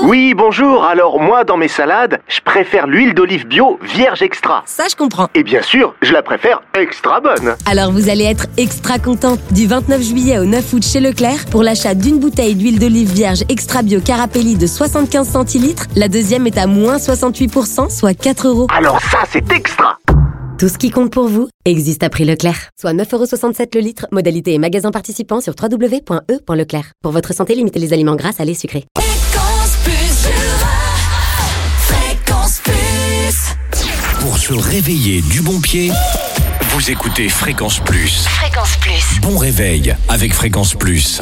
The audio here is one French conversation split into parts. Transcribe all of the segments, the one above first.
Oui, bonjour. Alors moi, dans mes salades, je préfère l'huile d'olive bio vierge extra. Ça, je comprends. Et bien sûr, je la préfère extra bonne. Alors vous allez être extra content. Du 29 juillet au 9 août chez Leclerc, pour l'achat d'une bouteille d'huile d'olive vierge extra bio Carapelli de 75 centilitres, la deuxième est à moins 68%, soit 4 €. Alors ça, c'est extra. Tout ce qui compte pour vous existe à prix Leclerc. Soit 9,67 € le litre. Modalité et magasin participants sur www.e.leclerc. Pour votre santé, limitez les aliments gras, salés, sucrés. Fréquence Plus. Pour se réveiller du bon pied, vous écoutez Fréquence Plus. Fréquence Plus. Bon réveil avec Fréquence Plus.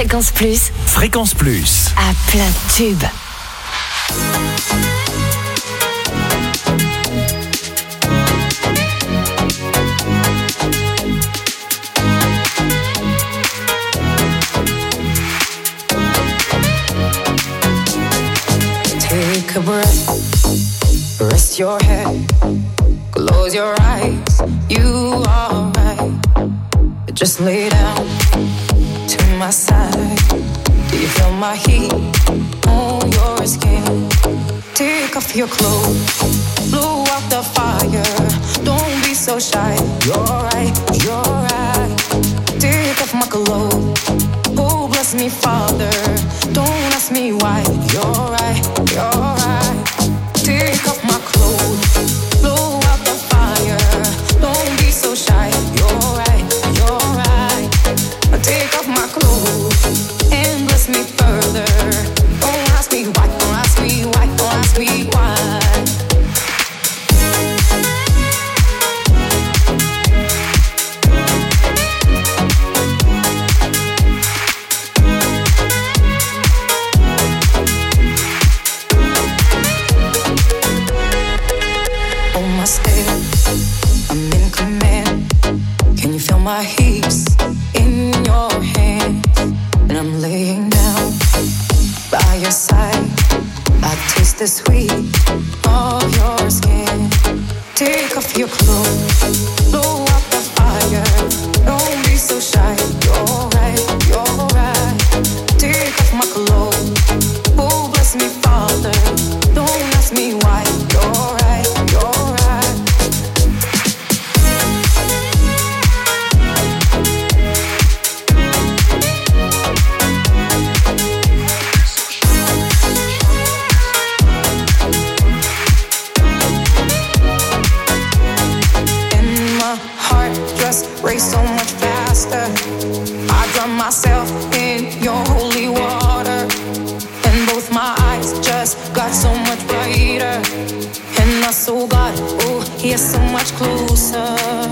Fréquence Plus. Fréquence Plus. À plein de tubes. Take a breath, rest your head, close your eyes, you are right. Just lay down to my side. Do you feel my heat on your skin? Take off your clothes, blow out the fire. Don't be so shy, you're right, you're right. Take off my clothes, oh bless me Father. Don't ask me why, you're right, you're right. Take off my clothes, blow out the fire. Don't be so shy, you're right, you're right. Take off my clothes and bless me further. Don't ask me why, don't ask me why, don't ask me why. I'm in command. Can you feel my heaps in your hands? And I'm laying down by your side. I taste the sweet of your skin. Take off your clothes, blow out the fire. Don't be so shy. You're right, you're right. Take off my clothes. Oh, bless me, Father. Don't ask me why. You're right, you're right. Race so much faster. I drown myself in your holy water, and both my eyes just got so much brighter, and my soul got, oh, yeah, so much closer.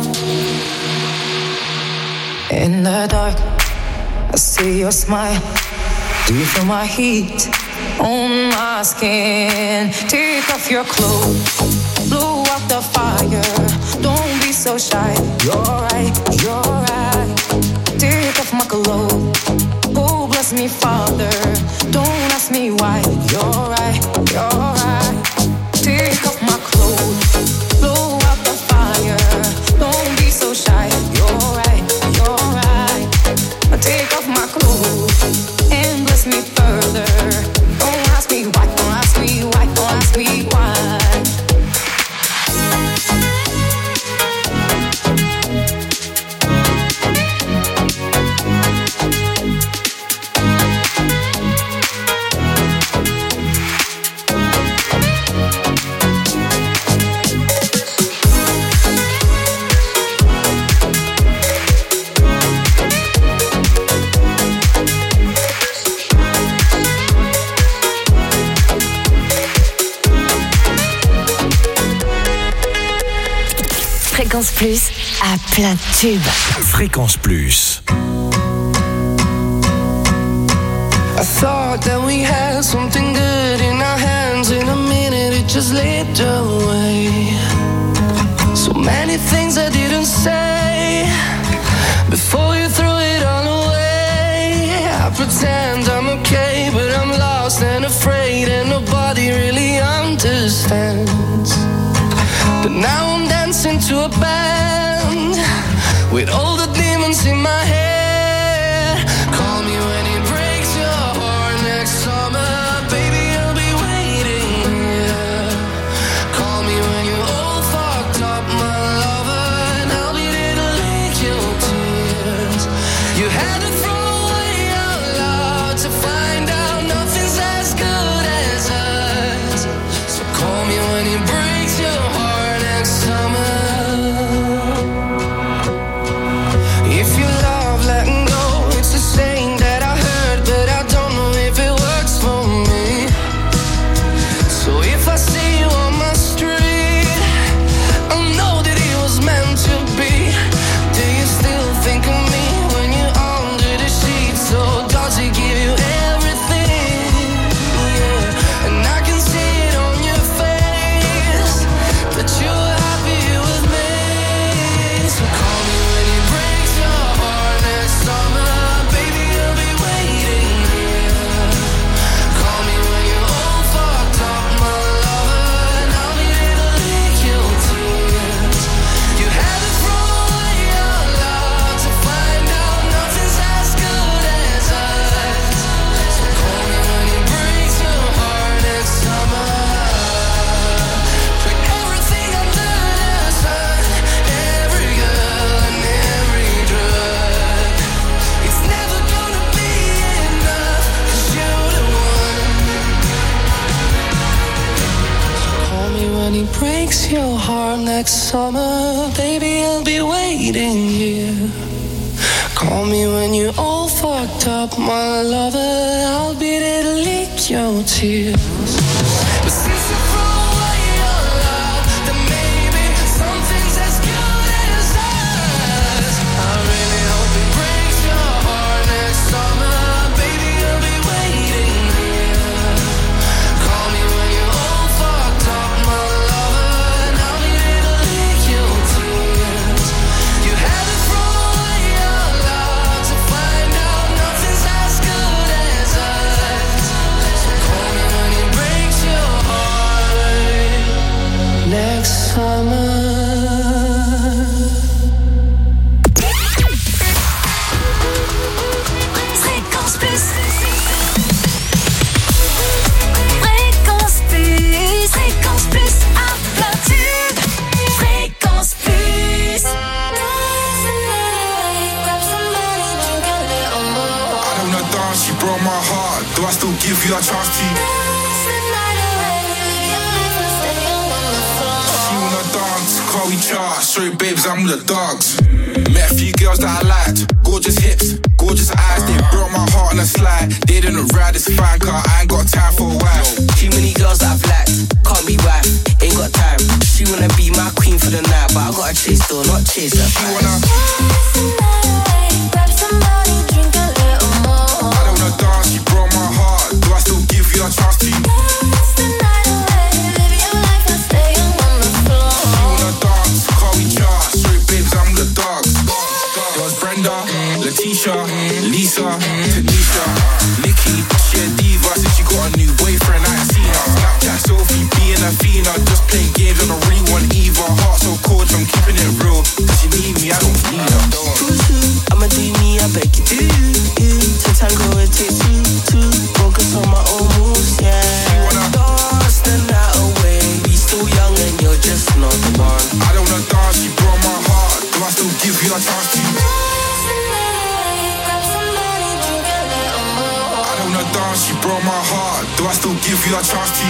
In the dark, I see your smile. Do you feel my heat on my skin? Take off your clothes, blow out the fire. Don't be so shy. You're right, you're right. Take off my clothes. Oh, bless me, Father. Don't ask me why. You're right, you're right. Take off my clothes, blow out the fire. Don't be so shy. You're right, you're right. Take off my clothes and bless me further. Don't ask me why, don't ask me why, don't ask me why. Fréquence Plus à plein de tubes. Fréquence Plus. I thought that we had something good in our hands. In a minute it just slipped away. So many things I didn't say before you threw it all away. I pretend I'm okay, but I'm lost and afraid, and nobody really understands. But now I'm dancing to a band with all the demons in my head. Call me when it breaks your heart next summer, baby, I'll be waiting here. Call me when you're all fucked up, my lover, and I'll be there to lick your tears. You had to throw away out loud to find out nothing's as good as us. So call me when it breaks your heart next summer. If you love breaks your heart next summer, baby, I'll be waiting here. Call me when you're all fucked up, my lover, I'll be there to lick your tears. But since you throw away your love, then maybe something's as good as us. I really hope it breaks your heart next summer, baby, I'll be waiting here. Call me when you're all fucked up, my lover, and I'll be there to lick your tears. You had to throw away your love to find out nothing's as good as us. So call me when it breaks your heart next summer. Fréquence Plus. Fréquence Plus. Fréquence Plus à plein tube. Fréquence Plus. I don't know dance, she broke my heart. Do I still give you a chance to? She wanna dance, car we chart. Sorry babes, I'm with the dogs. Met a few girls that I liked. Gorgeous hips, gorgeous eyes. They broke my heart on a slide. They didn't ride this fine car, I ain't got time for a wife. Too many girls that I've liked, can't be wife, ain't got time. She wanna be my queen for the night, but I gotta chase though, not chase her. She wanna, I don't know dance, she broke my heart. Do I still give you a chance to? She wanna dance, car we chart. Sorry babes, I'm with the dogs. There was Brenda, Letitia, Lisa, Tanisha, Nikki. She a diva since she got a new boyfriend, I ain't seen her. Snapchat Sophie, being a Athena, just playing games on the ring one Eva. Heart so cold, I'm keeping it real. Does she need me? I don't need her. I'ma do me, I beg you do. To tango it takes two. Focus on my own moves, yeah. She wanna dance the night away. We still young and you're just not the one. I don't know dance, she broke my heart. Do I still give you a chance to? I don't know dance, she broke my heart. Do I still give you a chance to?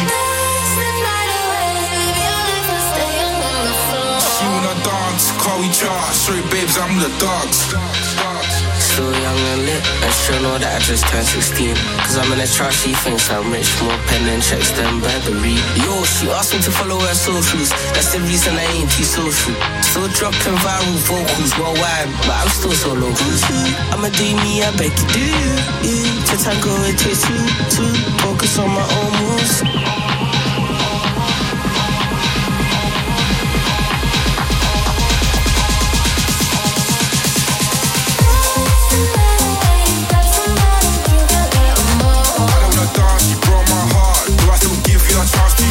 She wanna dance, car we chart. Sorry babes, I'm with the dogs. Still young and lit, and she'll know that I just turned 16. Cause I'm in a trap, she thinks I'm rich. More pen and checks than Burberry. Yo, she asked me to follow her socials. That's the reason I ain't too social. Still dropping viral vocals worldwide, but I'm still so local. I'ma do me, I beg you do. To tango it takes two. Focus on my own moves. Dance, she broke my heart. Do I still give you a chance to? She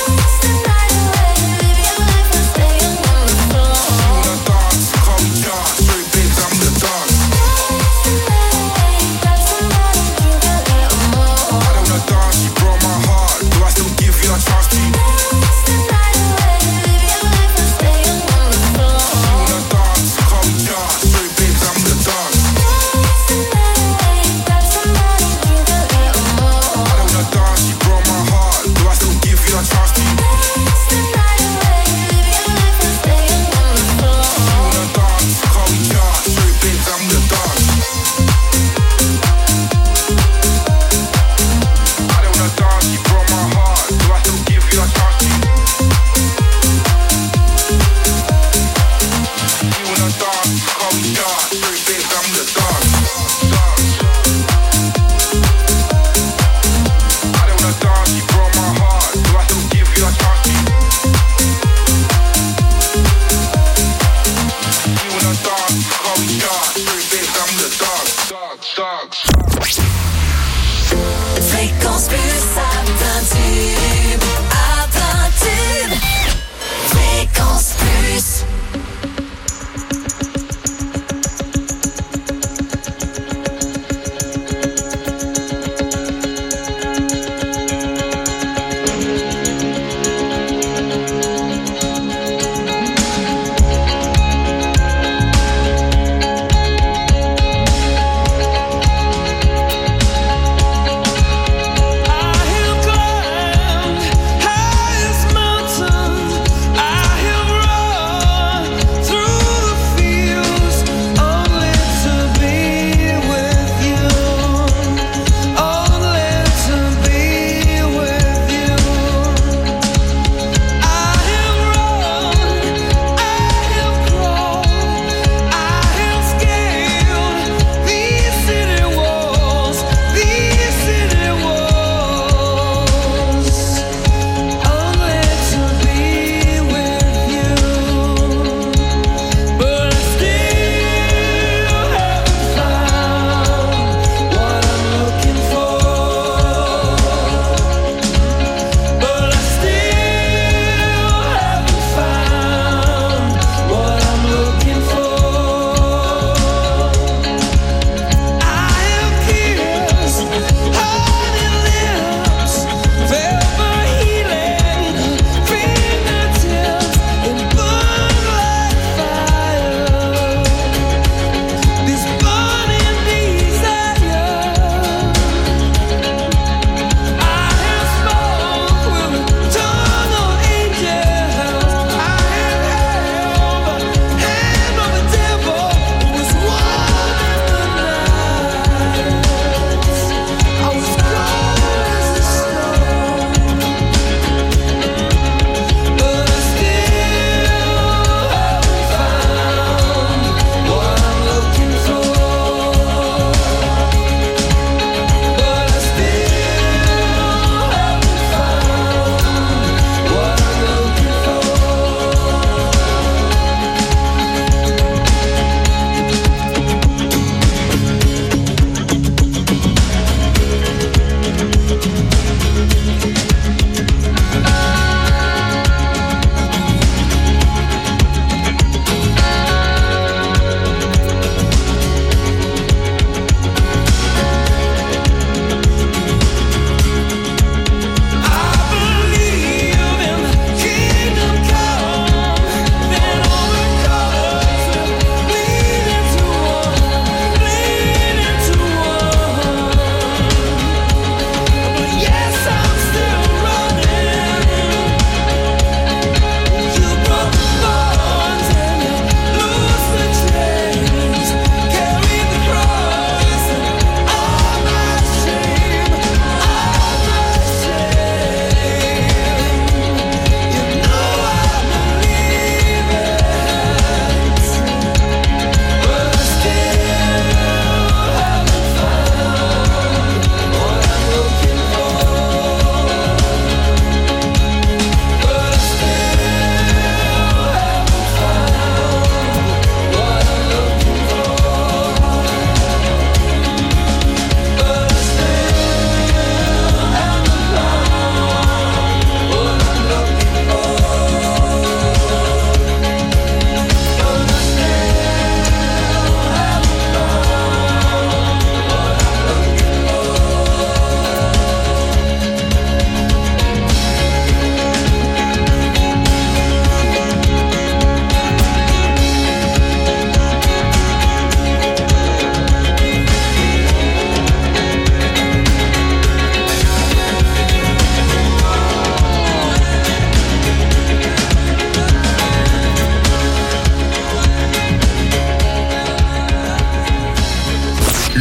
wanna dance, car we chart. Sorry babes, I'm the dog. I don't know dance, she broke my heart. Do I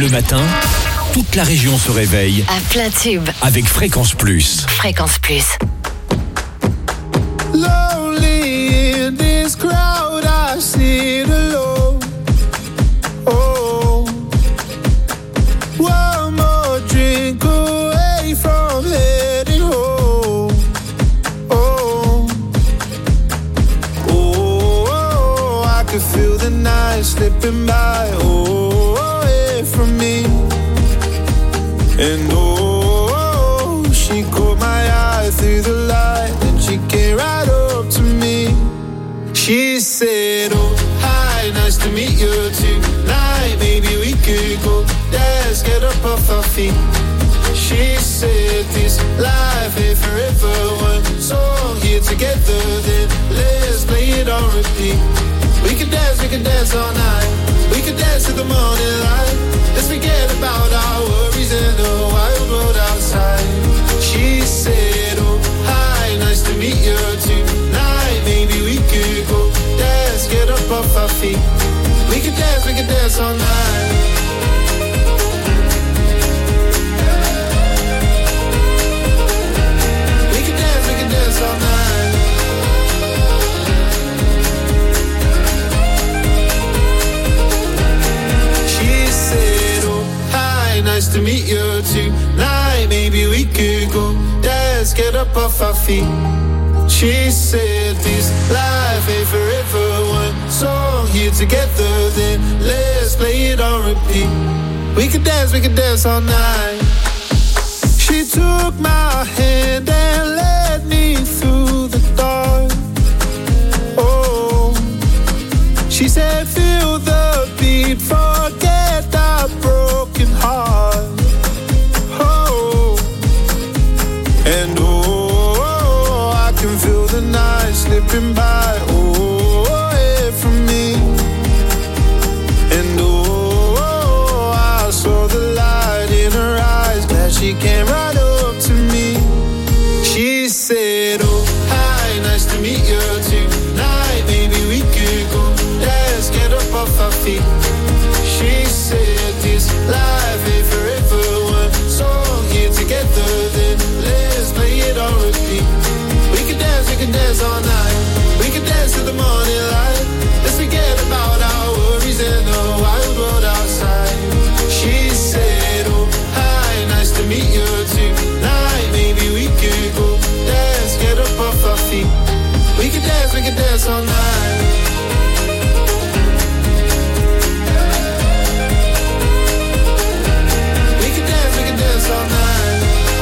Le matin, toute la région se réveille À plein tube. avec Fréquence Plus. Fréquence Plus. Lonely in this crowd, I sit alone. Oh, one more drink away from heading home. Oh, oh, I can feel the night slipping by. Oh, away from me. And oh, she caught my eye through the light, and she came right up to me. She said, oh, hi, nice to meet you tonight. Maybe we could go dance, get up off our feet. She said, this life ain't forever. One song here together, then let's play it on repeat. We can dance all night. We can dance to the morning light. Let's forget about our worries and the wild world outside. She said, oh, hi, nice to meet you tonight. Maybe we could go dance, get up off our feet. We can dance all night. We can dance all night. She said, oh, hi, nice to meet you tonight. Maybe we could go dance, get up off our feet. She said, this life ain't forever. One song here together, then let's play it on repeat. We can dance all night. She took my hand and led me through the dark. Oh, she said, feel the beat, forget that broken heart. Oh, and oh, I can feel the night slipping by. Oh, away from me. And oh, I saw the light in her eyes. Glad she came right up to me. She said, oh, hi, nice to meet you tonight. Maybe we could go dance, get up off our feet. She said, this life ain't forever. One song here together, then let's play it on repeat. We can dance all night. We can dance to the morning light. Let's forget about our worries and the wild world outside. She said, oh, hi, nice to meet you tonight. Maybe we could go dance, get up off our feet. We can dance all night. We can dance all night.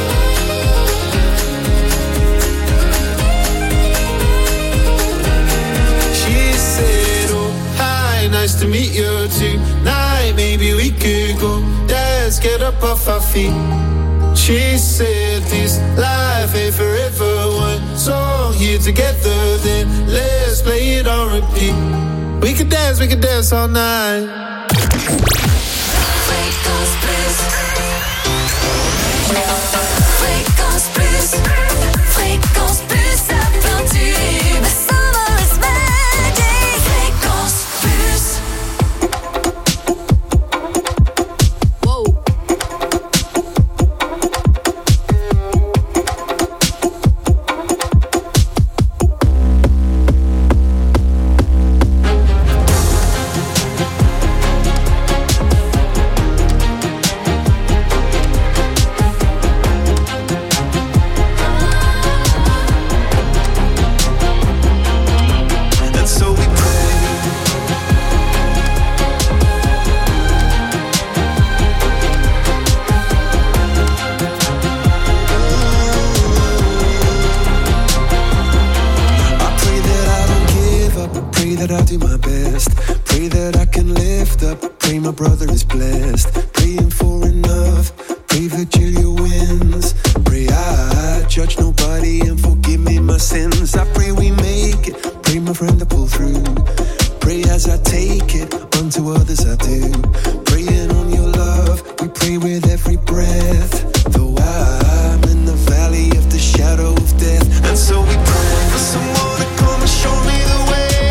She said, oh, hi, nice to meet you tonight. Maybe we could go dance, get up off our feet. She said, this life ain't forever. One song here together, then let's play it on repeat. We can dance all night. Fréquence Plus. Fréquence Plus. Fréquence Plus à plein tube. Summer is magic. Fréquence Plus.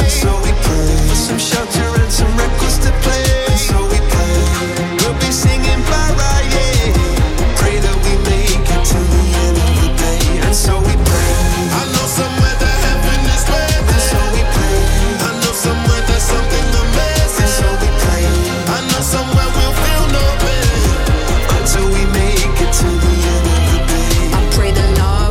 Shelter and some records to play. So we pray we'll be singing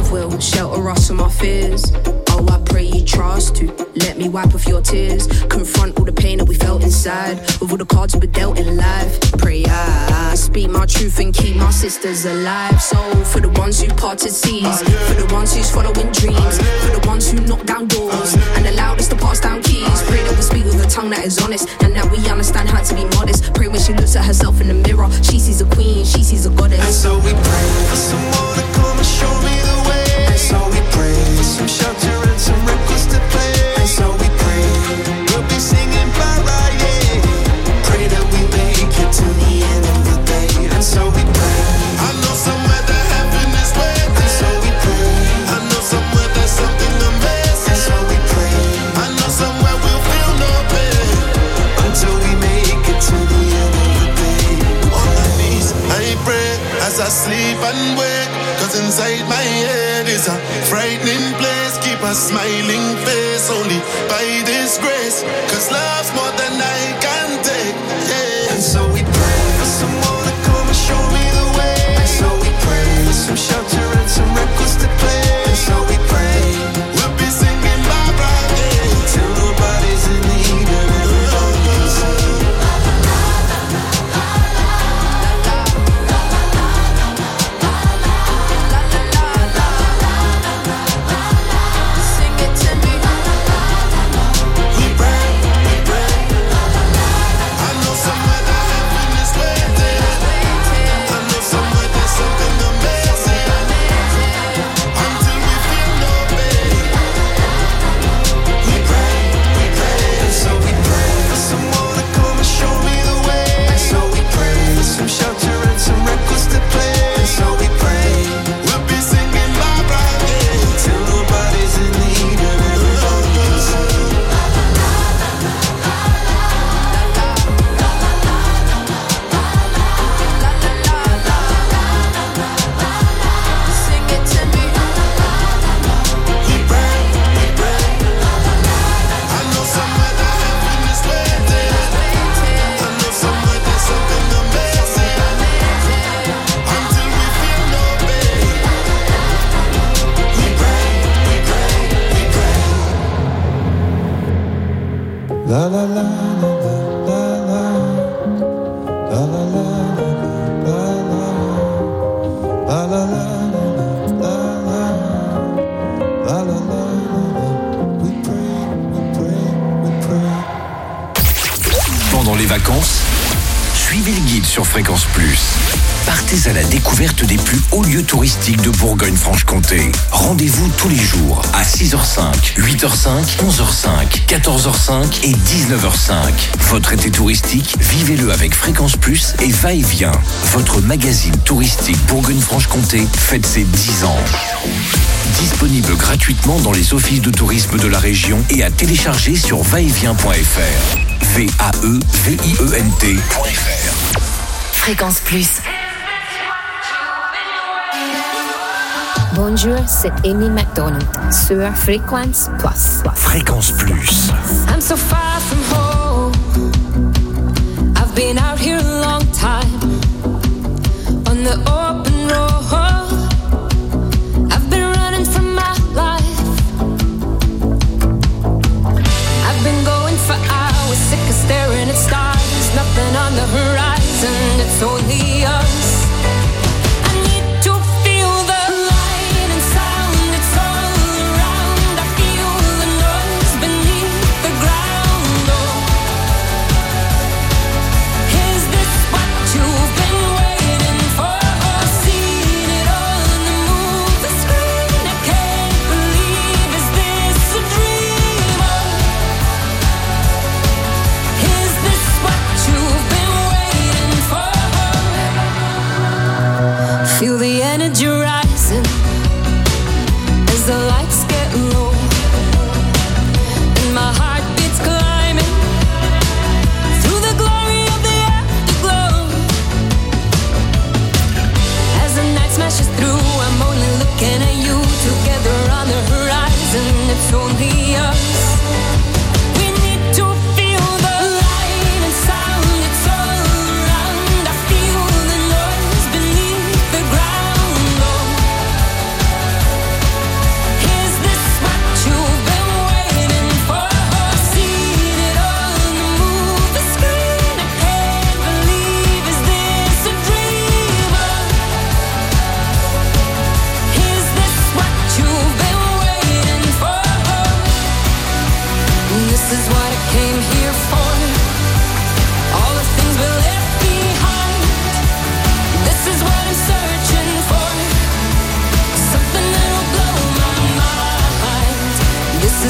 love will shelter us from our fears. Oh, I pray you trust to let me wipe off your tears. Confront all the pain that we felt inside, with all the cards we were dealt in life. Pray I speak my truth and keep my sisters alive. So for the ones who parted seas, for the ones who's following dreams, for the ones who knock down doors and allowed us to pass down keys. Pray that we speak with a tongue that is honest and that we understand how to be modest. Pray when she looks at herself in the mirror, she sees a queen, she sees a goddess. And so we pray for someone to come and show me the way. And so we pray for some shelter and some records to play. And so we pray we'll be singing bye-bye, yeah. Pray that we make it to the end of the day. And so we pray. I know somewhere that heaven is waiting. And so we pray. I know somewhere there's something amazing. And so we pray. I know somewhere we'll feel no pain until we make it to the end of the day. On my knees, I pray as I sleep and wake, 'cause inside my head is a frightening place. Keep a smiling face only by this grace, 'cause love's more than I can take, yeah. And so we pray for someone to come and show me the way. And so we pray for some shelter and some records to play. And so we pray we'll be singing bye-bye, yeah, till nobody's in need of everybody's. La la la la la la la la la la la la la la. We pray, we pray, we pray. Pendant les vacances, suivez le guide sur Fréquence Plus. Partez à la découverte des plus hauts lieux touristiques de Bourgogne-Franche-Comté. Rendez-vous tous les jours à 6h05, 8h05, 11h05, 14h05 et 19h05. Votre été touristique, vivez-le avec Fréquence Plus et Va-et-Vient. Votre magazine touristique Bourgogne-Franche-Comté fête ses 10 ans. Disponible gratuitement dans les offices de tourisme de la région et à télécharger sur vaetvient.fr. VAEVIENT.fr. Fréquence Plus. Bonjour, c'est Amy McDonald sur Fréquence Plus. Fréquence Plus. I'm so far from home. I've been out here a long time on the open road. I've been running from my life. I've been going for hours, sick of staring at stars. Nothing on the horizon, it's only us. Feel the energy rising as the lights get low, and my heart beats climbing through the glory of the afterglow. As the night smashes through, I'm only looking at you. Together on the horizon, it's only us.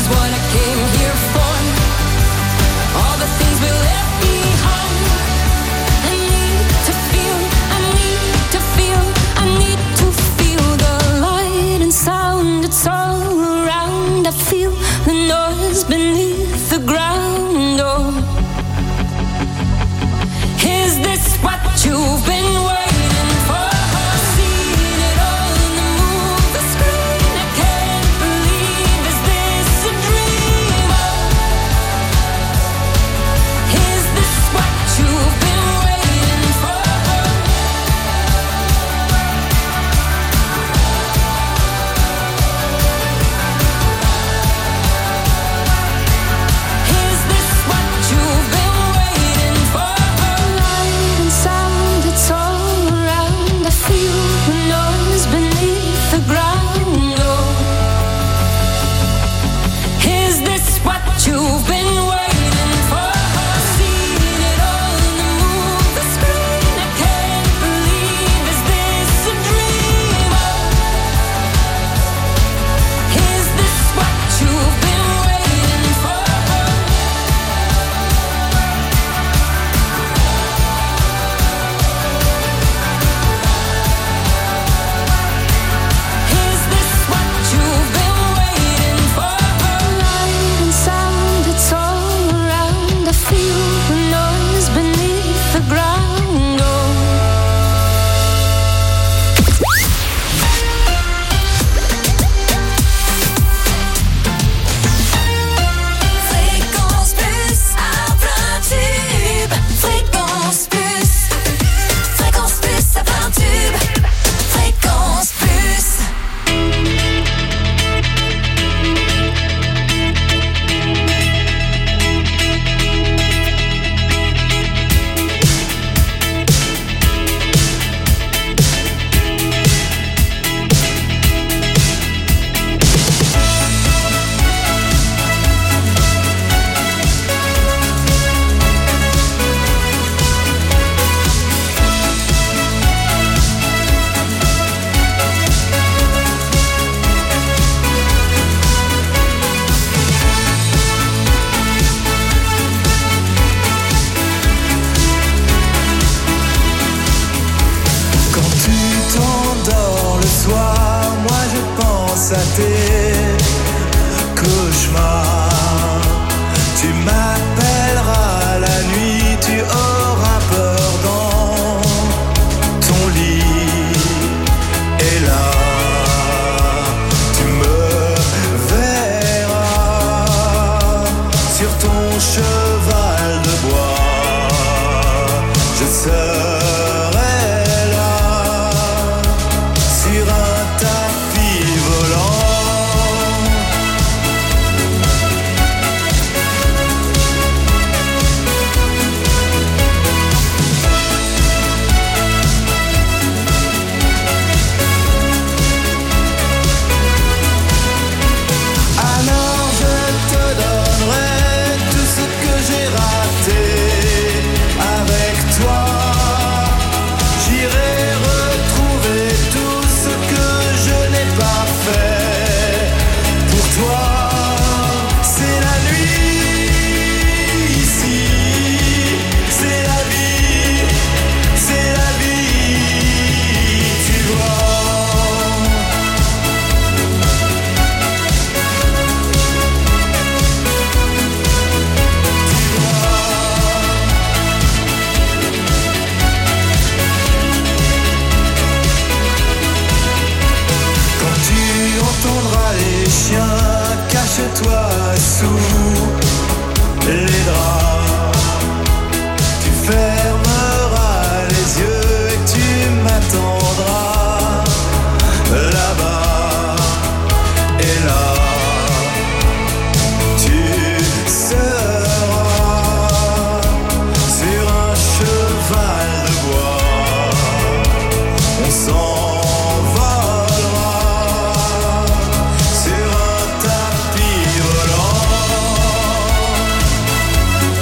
what I came here for. All the things we left behind. I need to feel, I need to feel, I need to feel the light and sound. It's all around. I feel the noise beneath the ground. Oh, is this what you've been waiting for? Seen it all in the movie screen. I can't believe, is this a dream? Is this what you've been waiting for? Is this what you've been waiting for? Light and sound, it's all around. I feel the noise beneath the ground. Oh, is this what you've been waiting for? Seen it all in the movie screen. I can't believe, is this a dream? Is this what you've been waiting for? Is this what you've been waiting for? Light and sound, it's all around. I feel the noise beneath the ground. Oh. Fréquence plus à plein tube. Fréquence plus. Fréquence plus à plein tube. Fréquence plus. Quand tu t'endors le soir, moi je pense à tes cauchemars. Tu m'appelleras la nuit, tu auras peur dans ton lit. Et là, tu me verras sur ton cheval de bois. Je serai là sur un tapis volant. Alors je te donnerai tout ce que j'ai raté avec toi. J'irai retrouver tout ce que je n'ai pas fait pour toi. C'est la nuit ici, c'est la vie, tu vois. Quand tu entendras les chiens, cache-toi sous les draps. Tu fermeras les yeux et tu m'attendras là-bas. Et là, tu seras sur un cheval de bois. On s'envolera sur un tapis volant.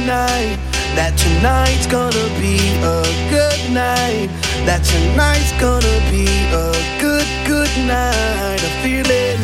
night. That tonight's gonna be a good night. That tonight's gonna be a good, good night. I feel it.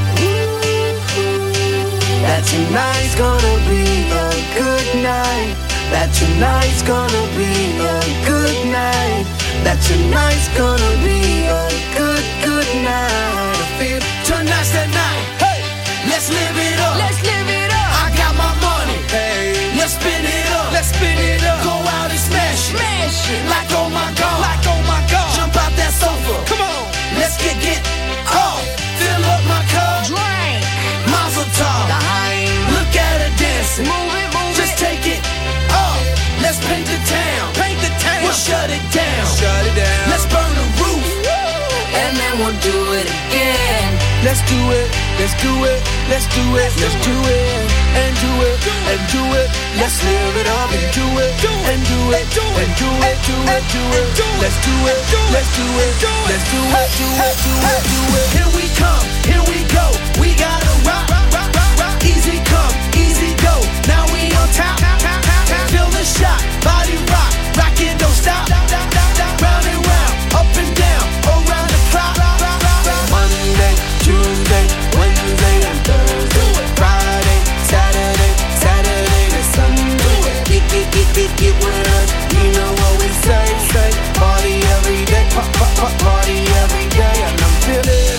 That tonight's gonna be a good night. That tonight's gonna be a good night. That tonight's gonna be a good, good night. I feel tonight's the night. Hey, let's live it up. Let's live it up. I got my money. Hey, let's spin it up. Let's spin it up. Go out and smash it. Smash it. Like oh my god. Like oh my god. Jump out that sofa. Come on. Let's get off. Fill up my cup. Drink. Mazel tov. Look at her dancing. Move it, move just it. Just take it off. Let's paint the town. Paint the town. We'll shut it down. Shut it down. Let's burn the roof. And then we'll do it again. Let's do it. Let's do it. Let's do it. Let's do it. And do it. And do it. Let's live it up and do it. And do it. And do it. Do it. Do it. Let's do it. Let's do it. Let's do it. Do it. Do it. Do it. Here we come. Here we go. We gotta rock. Easy come. Easy go. Now we on top. Feel the shot. Body rock. Rock it. Don't stop. Round and round. Up and down. Around the clock. Monday, Tuesday, Wednesday, and Thursday. Friday, Saturday, Saturday to Sunday. Get with us. You know what we say. Party every day. Party every day. And I'm feeling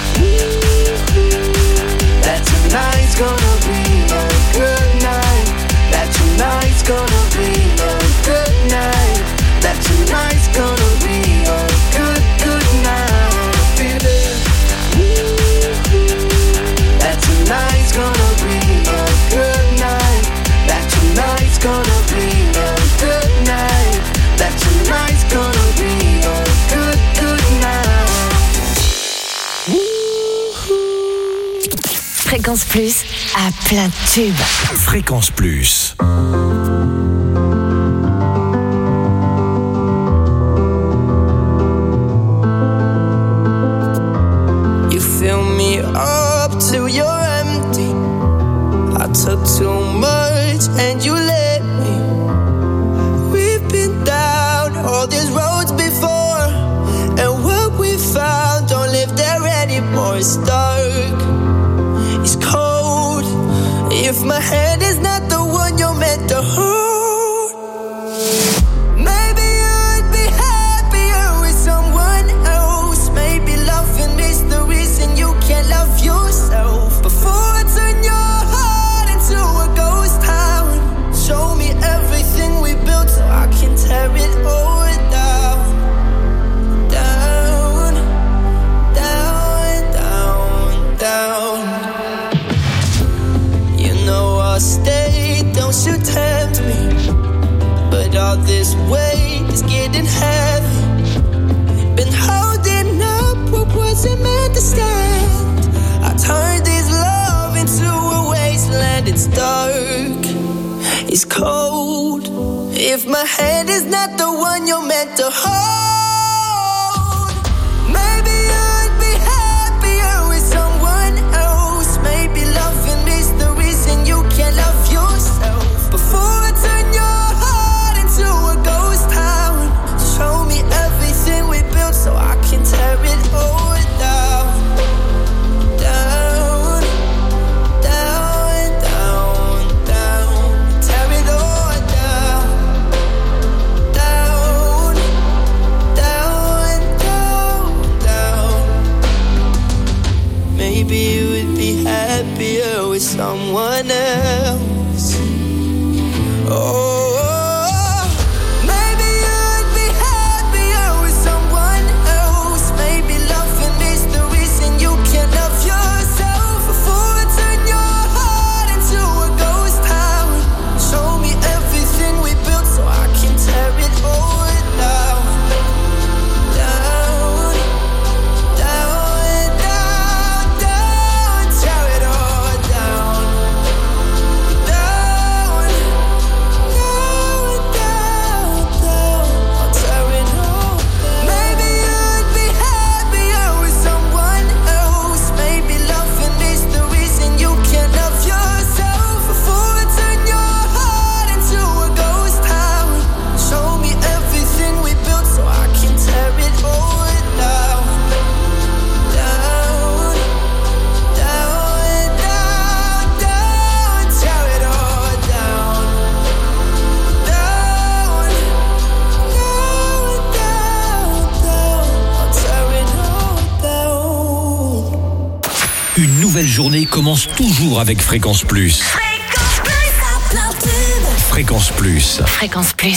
that tonight's gonna be a good night. That tonight's gonna be a good night. That tonight's gonna be a good, good night. I feel it. That tonight's gonna be a good night. That tonight's gonna be a good night. That tonight's gonna be a good, good night. Fréquence Plus à plein de tubes. Fréquence Plus. You fill me up till you're empty. I took too much and you let me. We've been down all these roads before, and what we found don't live there anymore. It's dark, it's cold. If my hand is not the one you're meant to hold, maybe I'd be happier with someone else. Maybe loving is the reason you can't love yourself. Before I turn your heart into a ghost town, show me everything we built so I can tear it all down. Down, down, down, down. You know I'll stay, don't you tempt me. But all this weight is getting heavy. Been holding up what wasn't meant to stand. I turned this love into a wasteland. It's dark, it's cold. If my hand is not the one you're meant to hold, maybe I'd be happier with someone else. Maybe loving is the reason you can't love yourself. Before I turn your heart into a ghost town, show me everything we built so I can tear it all down. Down, down, down, down. Tear it all down. Down, down, down, down. Maybe you would be happier with someone else. commence toujours avec Fréquence Plus. Fréquence Plus. Fréquence Plus.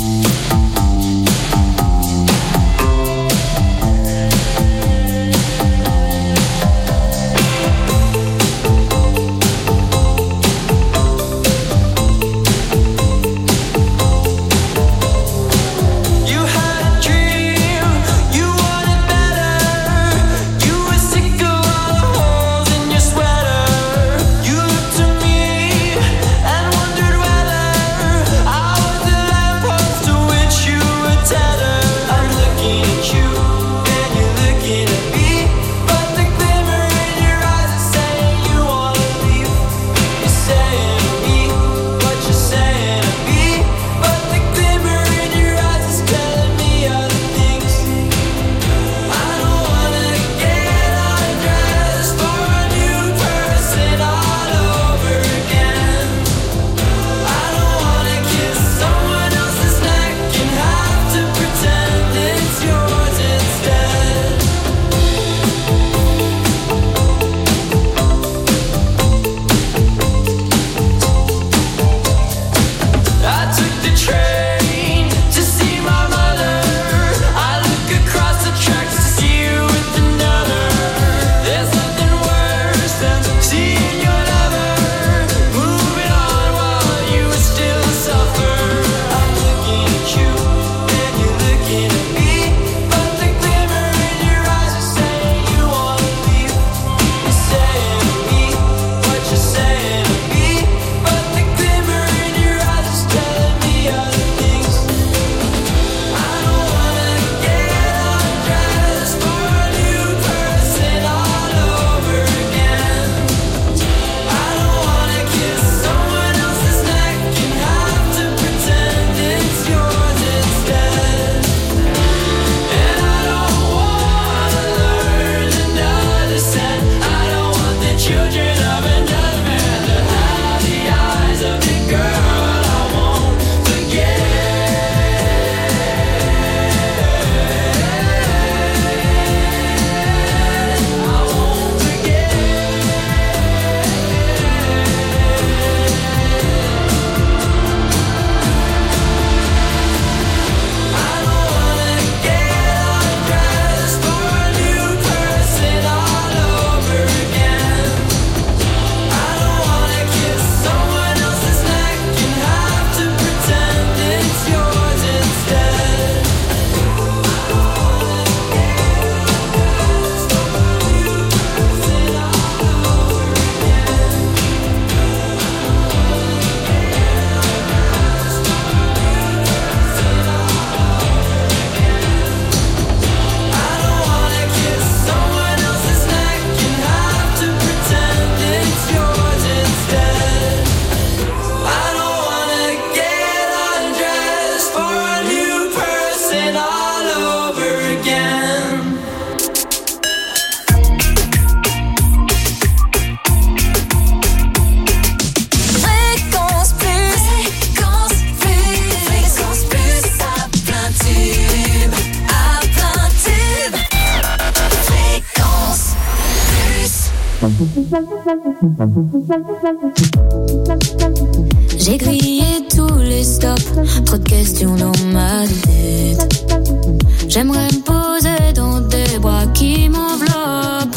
J'ai grillé tous les stops, trop de questions dans ma tête. J'aimerais me poser dans des bras qui m'enveloppent.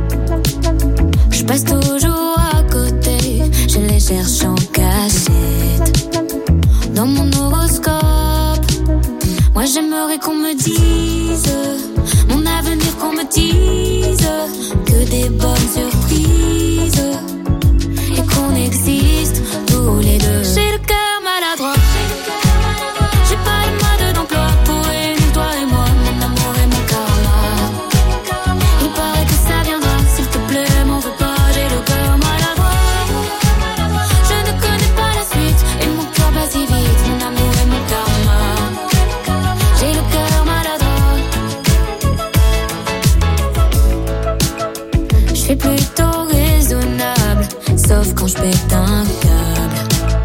Je passe toujours à côté, je les cherche en cachette. Dans mon horoscope, moi j'aimerais qu'on me dise mon avenir, qu'on me dise que des bonnes surprises et qu'on existe tous les deux. J'ai le cœur maladroit, j'ai pas les modes d'emploi pour réunir toi et moi, mon amour et mon karma. Il paraît que ça viendra, s'il te plaît, m'en veux pas, j'ai le cœur maladroit. Je ne connais pas la suite et mon cœur bat si vite, mon amour et mon karma. J'ai le cœur maladroit. Je suis plutôt raisonnable, sauf quand je pète un câble.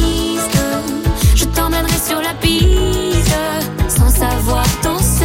piste. Je t'emmènerai sur la piste sans savoir danser.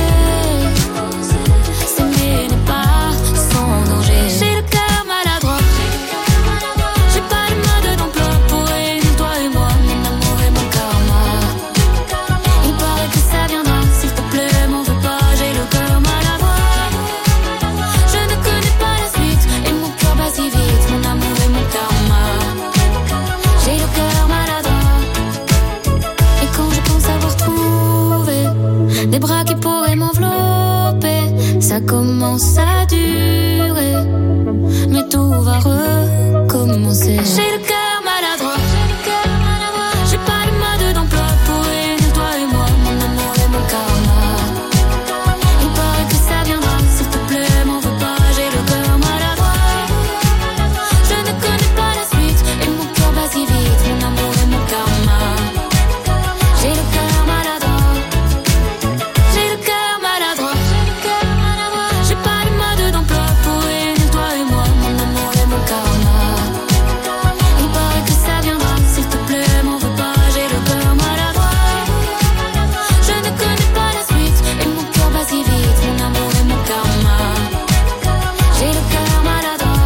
S'aimer n'est pas sans danger. J'ai le cœur maladroit. J'ai pas de mode d'emploi pour réunir toi et moi, mon amour et mon karma. Il paraît que ça viendra, s'il te plaît, m'en veux pas. J'ai le cœur maladroit. Je ne connais pas la suite et mon cœur bat si vite, mon amour et mon karma. J'ai le cœur maladroit. Et quand je pense avoir trouvé des bras qui pourraient m'envelopper, ça commence à durer, mais tout va recommencer. J'ai le cœur maladroit. J'ai pas de mode d'emploi pour réunir toi et moi, mon amour et mon karma. Il paraît que ça viendra, s'il te plaît, m'en veux pas. J'ai le cœur maladroit. Je ne connais pas la suite et mon cœur bat si vite, mon amour et mon karma. J'ai le cœur maladroit. J'ai le cœur maladroit. J'ai pas de mode d'emploi pour réunir toi et moi, mon amour et mon karma. Il paraît que ça viendra, s'il te plaît, m'en veux pas. J'ai le cœur maladroit. Je ne connais pas la suite et mon cœur bat si vite, mon amour et mon karma. J'ai le cœur maladroit.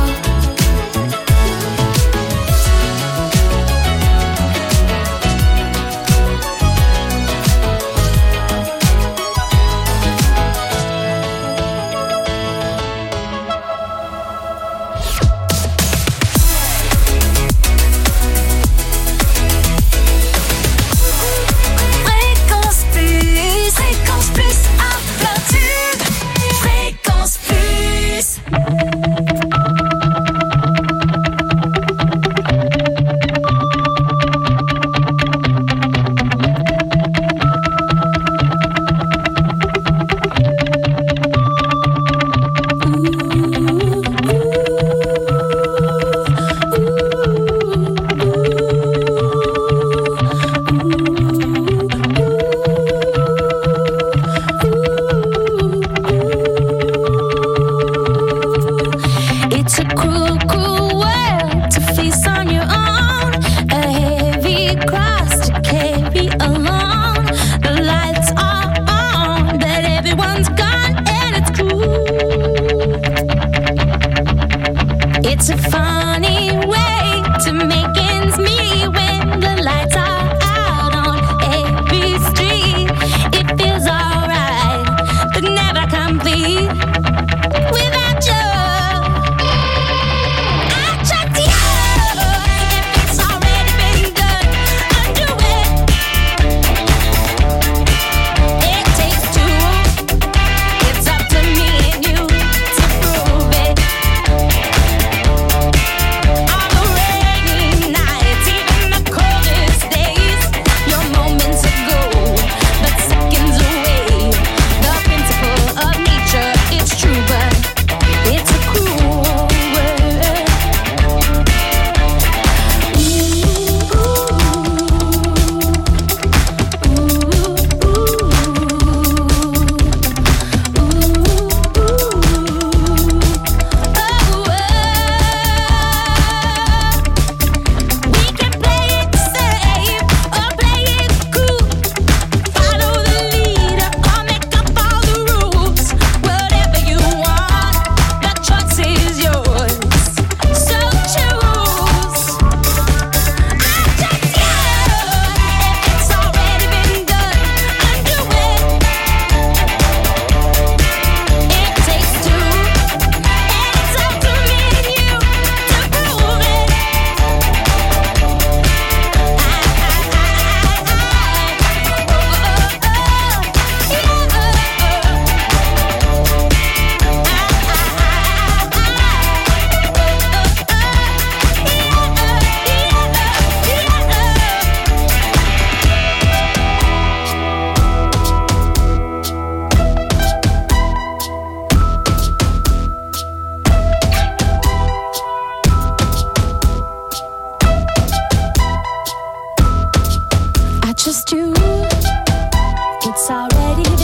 Fréquence plus à plein tube. Fréquence plus. It's a cruel, cruel world to face on your own. A heavy cross to carry alone. The lights are on, but everyone's gone, and it's cruel. It's a funny way to make ends meet when the lights are out on every street. It feels alright, but never complete without you. I trust you. If it's already been done, undo it. It takes two. It's up to me and you to prove it. All the rainy nights, even the coldest days, your moments ago, but seconds away. The principle of nature, it's true, but it's a cruel world. We can play it safe or play it cool. Follow the leader or make up all the rules. Whatever you want, the choice is yours. So choose. I trust you. If it's already been done, undo it. It takes two, and it's up to me and you to prove it. I trust you. It's already